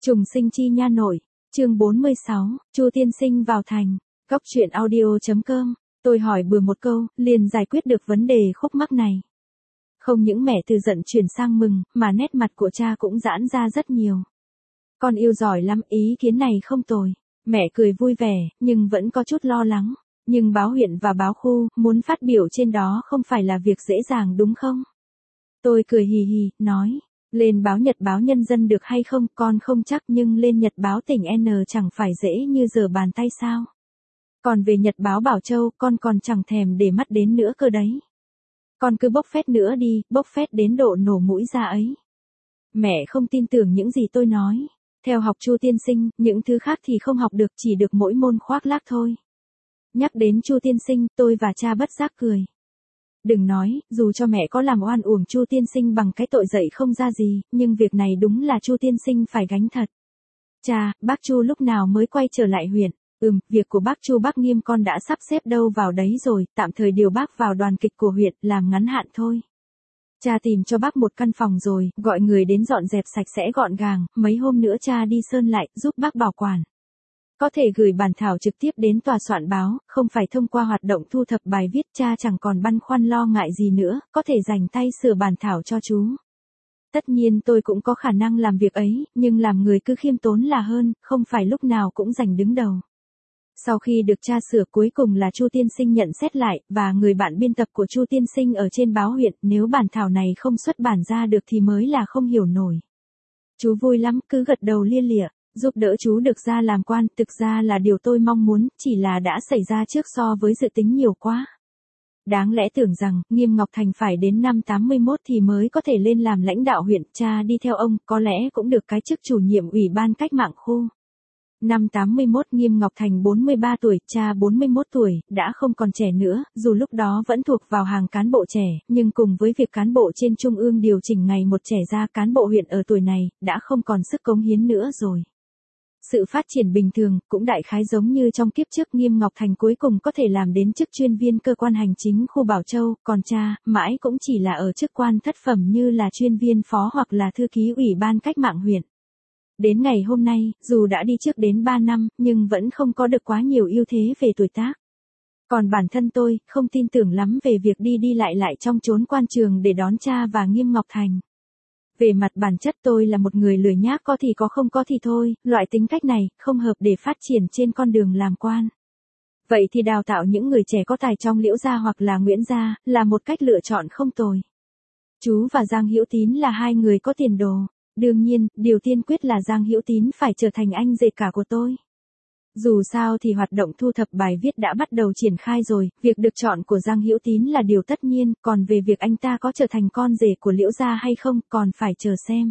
Trùng sinh chi nha nội, chương 46, Chu tiên sinh vào thành. Góc truyện audio.com, tôi hỏi bừa một câu, liền giải quyết được vấn đề khúc mắc này. Không những mẹ từ giận chuyển sang mừng, mà nét mặt của cha cũng giãn ra rất nhiều. Con yêu giỏi lắm, ý kiến này không tồi. Mẹ cười vui vẻ, nhưng vẫn có chút lo lắng. Nhưng báo huyện và báo khu, muốn phát biểu trên đó không phải là việc dễ dàng đúng không? Tôi cười hì hì, nói. Lên báo Nhật báo Nhân dân được hay không, con không chắc, nhưng lên Nhật báo tỉnh N chẳng phải dễ như giở bàn tay sao. Còn về Nhật báo Bảo Châu, con còn chẳng thèm để mắt đến nữa cơ đấy. Con cứ bốc phét nữa đi, bốc phét đến độ nổ mũi ra ấy. Mẹ không tin tưởng những gì tôi nói. Theo học Chu tiên sinh, những thứ khác thì không học được, chỉ được mỗi môn khoác lác thôi. Nhắc đến Chu tiên sinh, tôi và cha bất giác cười. Đừng nói, dù cho mẹ có làm oan uổng Chu tiên sinh bằng cái tội dạy không ra gì, nhưng việc này đúng là Chu tiên sinh phải gánh thật. Cha, bác Chu lúc nào mới quay trở lại huyện? Việc của bác Chu bác Nghiêm con đã sắp xếp đâu vào đấy rồi, tạm thời điều bác vào đoàn kịch của huyện, làm ngắn hạn thôi. Cha tìm cho bác một căn phòng rồi, gọi người đến dọn dẹp sạch sẽ gọn gàng, mấy hôm nữa cha đi sơn lại, giúp bác bảo quản. Có thể gửi bản thảo trực tiếp đến tòa soạn báo, không phải thông qua hoạt động thu thập bài viết, cha chẳng còn băn khoăn lo ngại gì nữa, có thể dành tay sửa bản thảo cho chú. Tất nhiên tôi cũng có khả năng làm việc ấy, nhưng làm người cứ khiêm tốn là hơn, không phải lúc nào cũng giành đứng đầu. Sau khi được cha sửa cuối cùng là Chu tiên sinh nhận xét lại, và người bạn biên tập của Chu tiên sinh ở trên báo huyện, nếu bản thảo này không xuất bản ra được thì mới là không hiểu nổi. Chú vui lắm, cứ gật đầu lia lịa. Giúp đỡ chú được ra làm quan, thực ra là điều tôi mong muốn, chỉ là đã xảy ra trước so với dự tính nhiều quá. Đáng lẽ tưởng rằng, Nghiêm Ngọc Thành phải đến năm 81 thì mới có thể lên làm lãnh đạo huyện, cha đi theo ông, có lẽ cũng được cái chức chủ nhiệm ủy ban cách mạng khu. Năm 81 Nghiêm Ngọc Thành 43 tuổi, cha 41 tuổi, đã không còn trẻ nữa, dù lúc đó vẫn thuộc vào hàng cán bộ trẻ, nhưng cùng với việc cán bộ trên trung ương điều chỉnh ngày một trẻ ra, cán bộ huyện ở tuổi này, đã không còn sức cống hiến nữa rồi. Sự phát triển bình thường, cũng đại khái giống như trong kiếp trước Nghiêm Ngọc Thành cuối cùng có thể làm đến chức chuyên viên cơ quan hành chính khu Bảo Châu, còn cha, mãi cũng chỉ là ở chức quan thất phẩm như là chuyên viên phó hoặc là thư ký ủy ban cách mạng huyện. Đến ngày hôm nay, dù đã đi trước đến 3 năm, nhưng vẫn không có được quá nhiều ưu thế về tuổi tác. Còn bản thân tôi, không tin tưởng lắm về việc đi lại trong chốn quan trường để đón cha và Nghiêm Ngọc Thành. Về mặt bản chất tôi là một người lười nhác, có thì có không có thì thôi, loại tính cách này, không hợp để phát triển trên con đường làm quan. Vậy thì đào tạo những người trẻ có tài trong Liễu gia hoặc là Nguyễn gia, là một cách lựa chọn không tồi. Chú và Giang Hữu Tín là hai người có tiền đồ. Đương nhiên, điều tiên quyết là Giang Hữu Tín phải trở thành anh rể cả của tôi. Dù sao thì hoạt động thu thập bài viết đã bắt đầu triển khai rồi, việc được chọn của Giang Hữu Tín là điều tất nhiên, còn về việc anh ta có trở thành con rể của Liễu gia hay không, còn phải chờ xem.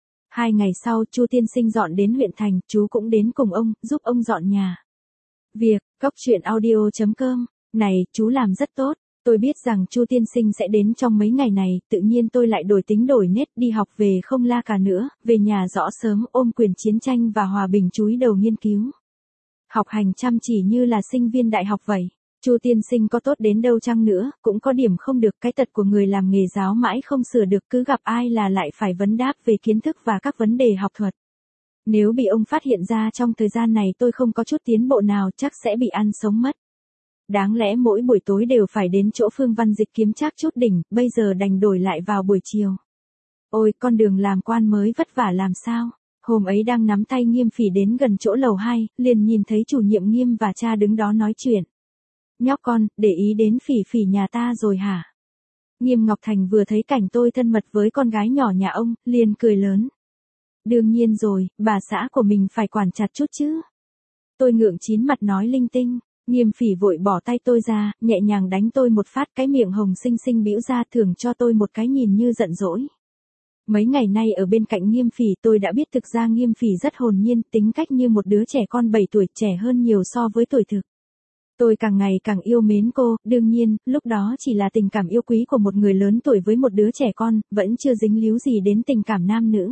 2 ngày sau, Chu tiên sinh dọn đến huyện thành, chú cũng đến cùng ông, giúp ông dọn nhà. Việc, góc truyện audio.com, này, chú làm rất tốt. Tôi biết rằng Chu tiên sinh sẽ đến trong mấy ngày này, tự nhiên tôi lại đổi tính đổi nết, đi học về không la cà nữa, về nhà rõ sớm, ôm quyền chiến tranh và hòa bình chúi đầu nghiên cứu. Học hành chăm chỉ như là sinh viên đại học vậy. Chu tiên sinh có tốt đến đâu chăng nữa, cũng có điểm không được, cái tật của người làm nghề giáo mãi không sửa được, cứ gặp ai là lại phải vấn đáp về kiến thức và các vấn đề học thuật. Nếu bị ông phát hiện ra trong thời gian này tôi không có chút tiến bộ nào, chắc sẽ bị ăn sống mất. Đáng lẽ mỗi buổi tối đều phải đến chỗ Phương Văn Dịch kiếm trác chút đỉnh, bây giờ đành đổi lại vào buổi chiều. Ôi, con đường làm quan mới vất vả làm sao? Hôm ấy đang nắm tay Nghiêm Phỉ đến gần chỗ lầu 2, liền nhìn thấy chủ nhiệm Nghiêm và cha đứng đó nói chuyện. Nhóc con, để ý đến Phỉ Phỉ nhà ta rồi hả? Nghiêm Ngọc Thành vừa thấy cảnh tôi thân mật với con gái nhỏ nhà ông, liền cười lớn. Đương nhiên rồi, bà xã của mình phải quản chặt chút chứ. Tôi ngượng chín mặt nói linh tinh. Nghiêm Phỉ vội bỏ tay tôi ra, nhẹ nhàng đánh tôi một phát, cái miệng hồng xinh xinh bĩu ra, thưởng cho tôi một cái nhìn như giận dỗi. Mấy ngày nay ở bên cạnh Nghiêm Phỉ tôi đã biết thực ra Nghiêm Phỉ rất hồn nhiên, tính cách như một đứa trẻ con 7 tuổi, trẻ hơn nhiều so với tuổi thực. Tôi càng ngày càng yêu mến cô, đương nhiên, lúc đó chỉ là tình cảm yêu quý của một người lớn tuổi với một đứa trẻ con, vẫn chưa dính líu gì đến tình cảm nam nữ.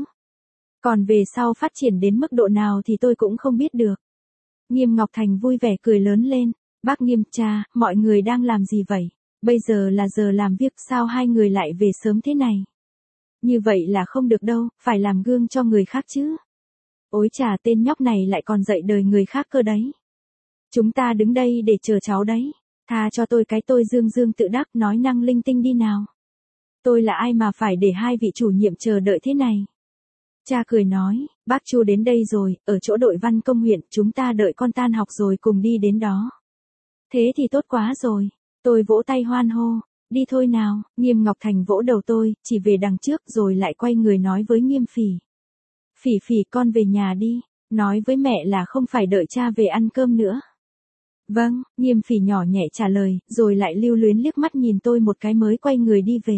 Còn về sau phát triển đến mức độ nào thì tôi cũng không biết được. Nghiêm Ngọc Thành vui vẻ cười lớn lên. Bác Nghiêm, cha, mọi người đang làm gì vậy? Bây giờ là giờ làm việc, sao hai người lại về sớm thế này? Như vậy là không được đâu, phải làm gương cho người khác chứ. Ối chà, tên nhóc này lại còn dạy đời người khác cơ đấy. Chúng ta đứng đây để chờ cháu đấy. Tha cho tôi cái, tôi dương dương tự đắc nói năng linh tinh đi nào. Tôi là ai mà phải để hai vị chủ nhiệm chờ đợi thế này. Cha cười nói, bác Chu đến đây rồi, ở chỗ đội văn công huyện, chúng ta đợi con tan học rồi cùng đi đến đó. Thế thì tốt quá rồi. Tôi vỗ tay hoan hô. Đi thôi nào. Nghiêm Ngọc Thành vỗ đầu tôi, chỉ về đằng trước rồi lại quay người nói với Nghiêm Phỉ. Phỉ Phỉ, con về nhà đi. Nói với mẹ là không phải đợi cha về ăn cơm nữa. Vâng, Nghiêm Phỉ nhỏ nhẹ trả lời, rồi lại lưu luyến liếc mắt nhìn tôi một cái mới quay người đi về.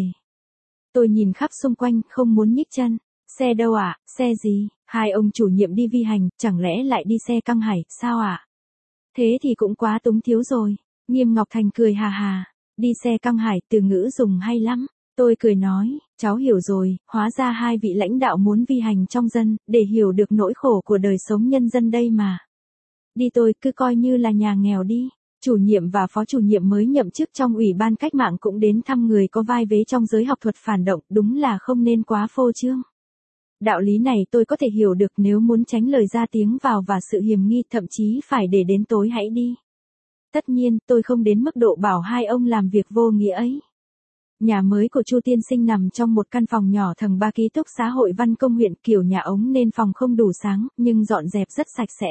Tôi nhìn khắp xung quanh, không muốn nhích chân. Xe đâu ạ, xe gì? Hai ông chủ nhiệm đi vi hành, chẳng lẽ lại đi xe Căng Hải, sao ạ? Thế thì cũng quá túng thiếu rồi. Nghiêm Ngọc Thành cười hà hà. Đi xe Căng Hải, từ ngữ dùng hay lắm. Tôi cười nói, cháu hiểu rồi, hóa ra hai vị lãnh đạo muốn vi hành trong dân, để hiểu được nỗi khổ của đời sống nhân dân đây mà. Đi tôi cứ coi như là nhà nghèo đi. Chủ nhiệm và phó chủ nhiệm mới nhậm chức trong Ủy ban Cách mạng cũng đến thăm người có vai vế trong giới học thuật phản động, đúng là không nên quá phô trương. Đạo lý này tôi có thể hiểu được, nếu muốn tránh lời ra tiếng vào và sự hiềm nghi, thậm chí phải để đến tối hãy đi. Tất nhiên, tôi không đến mức độ bảo hai ông làm việc vô nghĩa ấy. Nhà mới của Chu tiên sinh nằm trong một căn phòng nhỏ tầng 3 ký túc xá Hội Văn Công huyện, kiểu nhà ống nên phòng không đủ sáng, nhưng dọn dẹp rất sạch sẽ.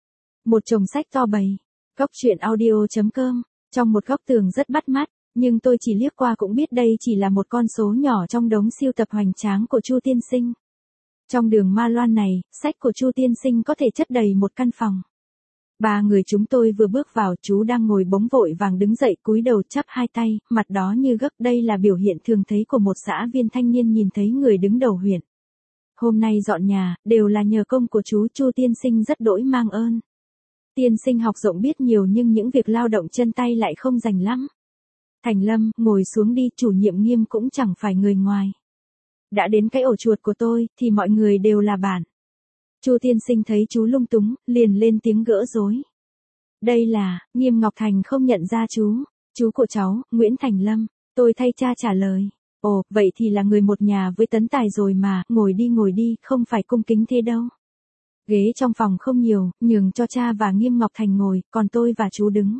Một chồng sách to bày. Góc truyện audio.com. Trong một góc tường rất bắt mắt, nhưng tôi chỉ liếc qua cũng biết đây chỉ là một con số nhỏ trong đống siêu tập hoành tráng của Chu tiên sinh. Trong đường Ma Loan này, sách của Chu tiên sinh có thể chất đầy một căn phòng. Ba người chúng tôi vừa bước vào, chú đang ngồi bỗng vội vàng đứng dậy, cúi đầu chắp hai tay, mặt đó như gấp. Đây là biểu hiện thường thấy của một xã viên thanh niên nhìn thấy người đứng đầu huyện. Hôm nay dọn nhà, đều là nhờ công của chú. Chu tiên sinh rất đỗi mang ơn. Tiên sinh học rộng biết nhiều nhưng những việc lao động chân tay lại không rành lắm. Thành Lâm, ngồi xuống đi. Chủ nhiệm Nghiêm cũng chẳng phải người ngoài. Đã đến cái ổ chuột của tôi, thì mọi người đều là bạn. Chu tiên sinh thấy chú lung túng, liền lên tiếng gỡ rối. Đây là, Nghiêm Ngọc Thành không nhận ra chú của cháu, Nguyễn Thành Lâm. Tôi thay cha trả lời. Ồ, vậy thì là người một nhà với Tấn Tài rồi mà, ngồi đi, không phải cung kính thế đâu. Ghế trong phòng không nhiều, nhường cho cha và Nghiêm Ngọc Thành ngồi, còn tôi và chú đứng.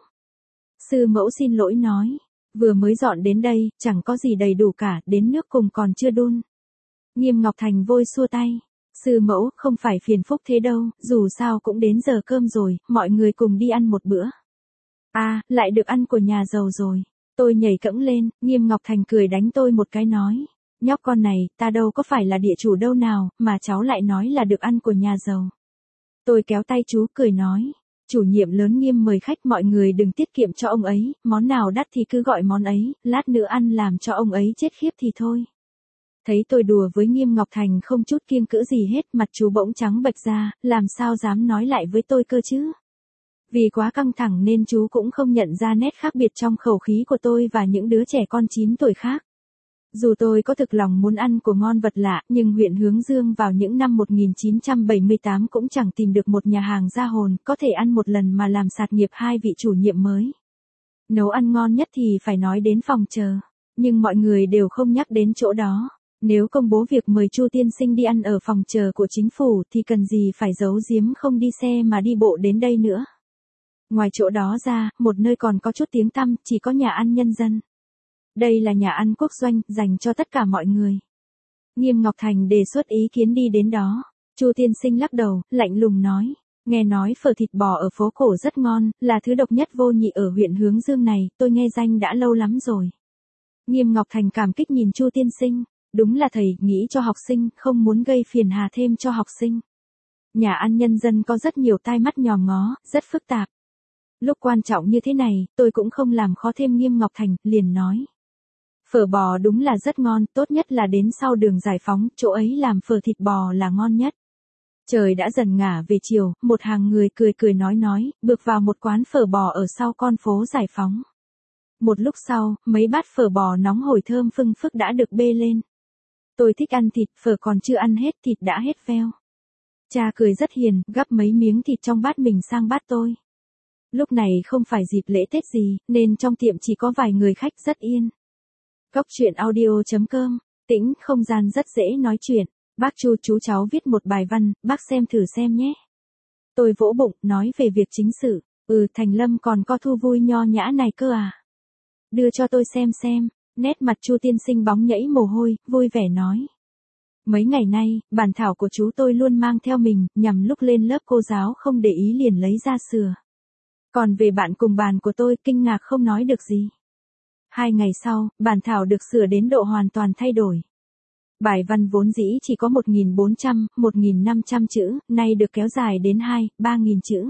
Sư mẫu xin lỗi nói, vừa mới dọn đến đây, chẳng có gì đầy đủ cả, đến nước cùng còn chưa đun. Nghiêm Ngọc Thành vội xua tay. Sư mẫu, không phải phiền phúc thế đâu, dù sao cũng đến giờ cơm rồi, mọi người cùng đi ăn một bữa. À, lại được ăn của nhà giàu rồi. Tôi nhảy cẫng lên, Nghiêm Ngọc Thành cười đánh tôi một cái nói. Nhóc con này, ta đâu có phải là địa chủ đâu nào, mà cháu lại nói là được ăn của nhà giàu. Tôi kéo tay chú cười nói. Chủ nhiệm lớn Nghiêm mời khách, mọi người đừng tiết kiệm cho ông ấy, món nào đắt thì cứ gọi món ấy, lát nữa ăn làm cho ông ấy chết khiếp thì thôi. Thấy tôi đùa với Nghiêm Ngọc Thành không chút kiêng cữ gì hết, mặt chú bỗng trắng bệch ra, làm sao dám nói lại với tôi cơ chứ. Vì quá căng thẳng nên chú cũng không nhận ra nét khác biệt trong khẩu khí của tôi và những đứa trẻ con 9 tuổi khác. Dù tôi có thực lòng muốn ăn của ngon vật lạ, nhưng huyện Hướng Dương vào những năm 1978 cũng chẳng tìm được một nhà hàng ra hồn, có thể ăn một lần mà làm sạt nghiệp hai vị chủ nhiệm mới. Nấu ăn ngon nhất thì phải nói đến phòng chờ. Nhưng mọi người đều không nhắc đến chỗ đó. Nếu công bố việc mời Chu tiên sinh đi ăn ở phòng chờ của chính phủ thì cần gì phải giấu giếm không đi xe mà đi bộ đến đây nữa. Ngoài chỗ đó ra, một nơi còn có chút tiếng tăm, chỉ có nhà ăn nhân dân. Đây là nhà ăn quốc doanh, dành cho tất cả mọi người. Nghiêm Ngọc Thành đề xuất ý kiến đi đến đó. Chu tiên sinh lắc đầu, lạnh lùng nói. Nghe nói phở thịt bò ở phố cổ rất ngon, là thứ độc nhất vô nhị ở huyện Hướng Dương này, tôi nghe danh đã lâu lắm rồi. Nghiêm Ngọc Thành cảm kích nhìn Chu tiên sinh. Đúng là thầy nghĩ cho học sinh, không muốn gây phiền hà thêm cho học sinh. Nhà ăn nhân dân có rất nhiều tai mắt nhòm ngó, rất phức tạp. Lúc quan trọng như thế này, tôi cũng không làm khó thêm Nghiêm Ngọc Thành, liền nói. Phở bò đúng là rất ngon, tốt nhất là đến sau đường Giải Phóng, chỗ ấy làm phở thịt bò là ngon nhất. Trời đã dần ngả về chiều, một hàng người cười nói, bước vào một quán phở bò ở sau con phố Giải Phóng. Một lúc sau, mấy bát phở bò nóng hổi thơm phưng phức đã được bê lên. Tôi thích ăn thịt, phở còn chưa ăn hết, thịt đã hết veo. Cha cười rất hiền, gắp mấy miếng thịt trong bát mình sang bát tôi. Lúc này không phải dịp lễ Tết gì, nên trong tiệm chỉ có vài người khách, rất yên. Góc truyện audio.com, tĩnh không gian rất dễ nói chuyện. Bác Chu, chú cháu viết một bài văn, bác xem thử xem nhé. Tôi vỗ bụng, nói về việc chính sự. Thành Lâm còn có thu vui nho nhã này cơ à? Đưa cho tôi xem. Nét mặt Chu tiên sinh bóng nhảy mồ hôi, vui vẻ nói. Mấy ngày nay, bản thảo của chú tôi luôn mang theo mình, nhằm lúc lên lớp cô giáo không để ý liền lấy ra sửa. Còn về bạn cùng bàn của tôi, kinh ngạc không nói được gì. 2 ngày sau, bản thảo được sửa đến độ hoàn toàn thay đổi. Bài văn vốn dĩ chỉ có 1.400, 1.500 chữ, nay được kéo dài đến 3.000 chữ.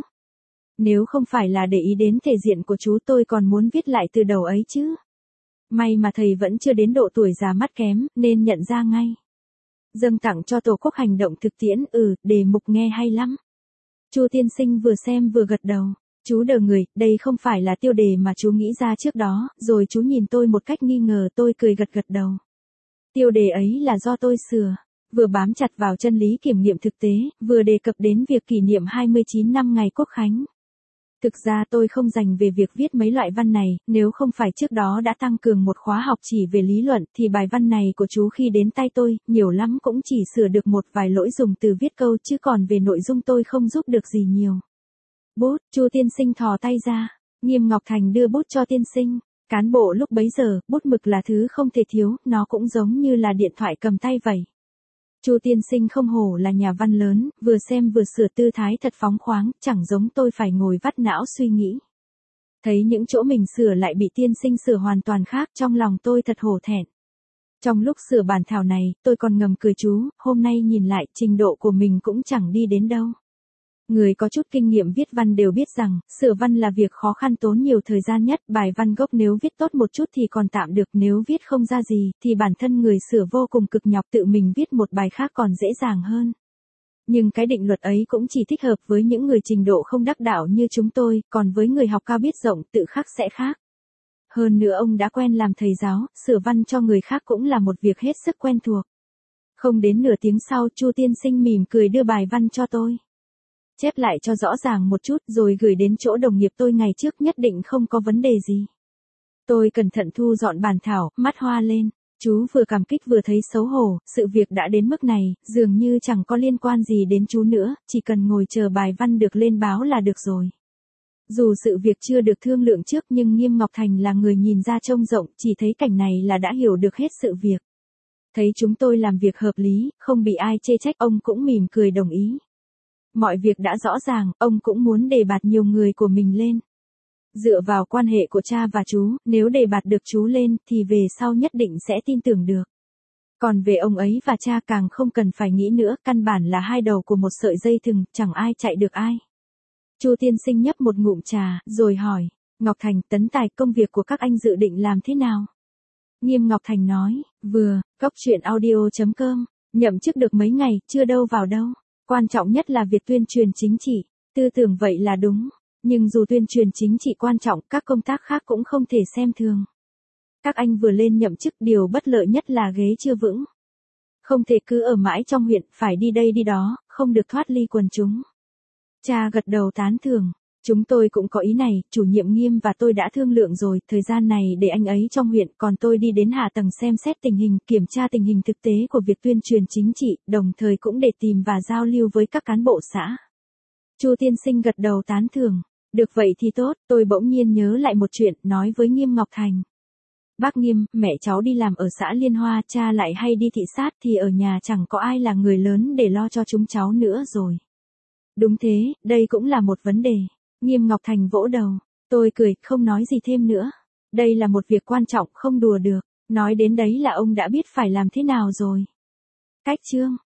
Nếu không phải là để ý đến thể diện của chú tôi còn muốn viết lại từ đầu ấy chứ. May mà thầy vẫn chưa đến độ tuổi già mắt kém, nên nhận ra ngay. Dâng tặng cho tổ quốc hành động thực tiễn, đề mục nghe hay lắm. Chu tiên sinh vừa xem vừa gật đầu. Chú đờ người, đây không phải là tiêu đề mà chú nghĩ ra trước đó, rồi chú nhìn tôi một cách nghi ngờ, tôi cười gật đầu. Tiêu đề ấy là do tôi sửa, vừa bám chặt vào chân lý kiểm nghiệm thực tế, vừa đề cập đến việc kỷ niệm 29 năm ngày Quốc khánh. Thực ra tôi không dành về việc viết mấy loại văn này, nếu không phải trước đó đã tăng cường một khóa học chỉ về lý luận thì bài văn này của chú khi đến tay tôi, nhiều lắm cũng chỉ sửa được một vài lỗi dùng từ viết câu chứ còn về nội dung tôi không giúp được gì nhiều. Bút, Chu tiên sinh thò tay ra, Nghiêm Ngọc Thành đưa bút cho tiên sinh. Cán bộ lúc bấy giờ, bút mực là thứ không thể thiếu, nó cũng giống như là điện thoại cầm tay vậy. Chu tiên sinh không hổ là nhà văn lớn, vừa xem vừa sửa tư thái thật phóng khoáng, chẳng giống tôi phải ngồi vắt não suy nghĩ. Thấy những chỗ mình sửa lại bị tiên sinh sửa hoàn toàn khác, trong lòng tôi thật hổ thẹn. Trong lúc sửa bản thảo này, tôi còn ngầm cười chú, hôm nay nhìn lại, trình độ của mình cũng chẳng đi đến đâu. Người có chút kinh nghiệm viết văn đều biết rằng, sửa văn là việc khó khăn tốn nhiều thời gian nhất, bài văn gốc nếu viết tốt một chút thì còn tạm được, nếu viết không ra gì, thì bản thân người sửa vô cùng cực nhọc, tự mình viết một bài khác còn dễ dàng hơn. Nhưng cái định luật ấy cũng chỉ thích hợp với những người trình độ không đắc đạo như chúng tôi, còn với người học cao biết rộng tự khắc sẽ khác. Hơn nữa ông đã quen làm thầy giáo, sửa văn cho người khác cũng là một việc hết sức quen thuộc. Không đến nửa tiếng sau, Chu tiên sinh mỉm cười đưa bài văn cho tôi. Chép lại cho rõ ràng một chút rồi gửi đến chỗ đồng nghiệp tôi ngày trước, nhất định không có vấn đề gì. Tôi cẩn thận thu dọn bản thảo, mắt hoa lên. Chú vừa cảm kích vừa thấy xấu hổ, sự việc đã đến mức này, dường như chẳng có liên quan gì đến chú nữa, chỉ cần ngồi chờ bài văn được lên báo là được rồi. Dù sự việc chưa được thương lượng trước nhưng Nghiêm Ngọc Thành là người nhìn ra trông rộng, chỉ thấy cảnh này là đã hiểu được hết sự việc. Thấy chúng tôi làm việc hợp lý, không bị ai chê trách, ông cũng mỉm cười đồng ý. Mọi việc đã rõ ràng, ông cũng muốn đề bạt nhiều người của mình lên. Dựa vào quan hệ của cha và chú, nếu đề bạt được chú lên, thì về sau nhất định sẽ tin tưởng được. Còn về ông ấy và cha càng không cần phải nghĩ nữa, căn bản là hai đầu của một sợi dây thừng, chẳng ai chạy được ai. Chu tiên sinh nhấp một ngụm trà, rồi hỏi, Ngọc Thành, Tấn Tài, công việc của các anh dự định làm thế nào? Nghiêm Ngọc Thành nói, Cóc truyện audio.com, nhậm chức được mấy ngày, chưa đâu vào đâu. Quan trọng nhất là việc tuyên truyền chính trị, tư tưởng vậy là đúng. Nhưng dù tuyên truyền chính trị quan trọng, các công tác khác cũng không thể xem thường. Các anh vừa lên nhậm chức, điều bất lợi nhất là ghế chưa vững. Không thể cứ ở mãi trong huyện, phải đi đây đi đó, không được thoát ly quần chúng. Cha gật đầu tán thưởng. Chúng tôi cũng có ý này, chủ nhiệm Nghiêm và tôi đã thương lượng rồi, thời gian này để anh ấy trong huyện, còn tôi đi đến hạ tầng xem xét tình hình, kiểm tra tình hình thực tế của việc tuyên truyền chính trị, đồng thời cũng để tìm và giao lưu với các cán bộ xã. Chu tiên sinh gật đầu tán thưởng. Được vậy thì tốt, tôi bỗng nhiên nhớ lại một chuyện, nói với Nghiêm Ngọc Thành. Bác Nghiêm, mẹ cháu đi làm ở xã Liên Hoa, cha lại hay đi thị sát thì ở nhà chẳng có ai là người lớn để lo cho chúng cháu nữa rồi. Đúng thế, đây cũng là một vấn đề. Nghiêm Ngọc Thành vỗ đầu. Tôi cười, không nói gì thêm nữa. Đây là một việc quan trọng, không đùa được. Nói đến đấy là ông đã biết phải làm thế nào rồi. Cách chương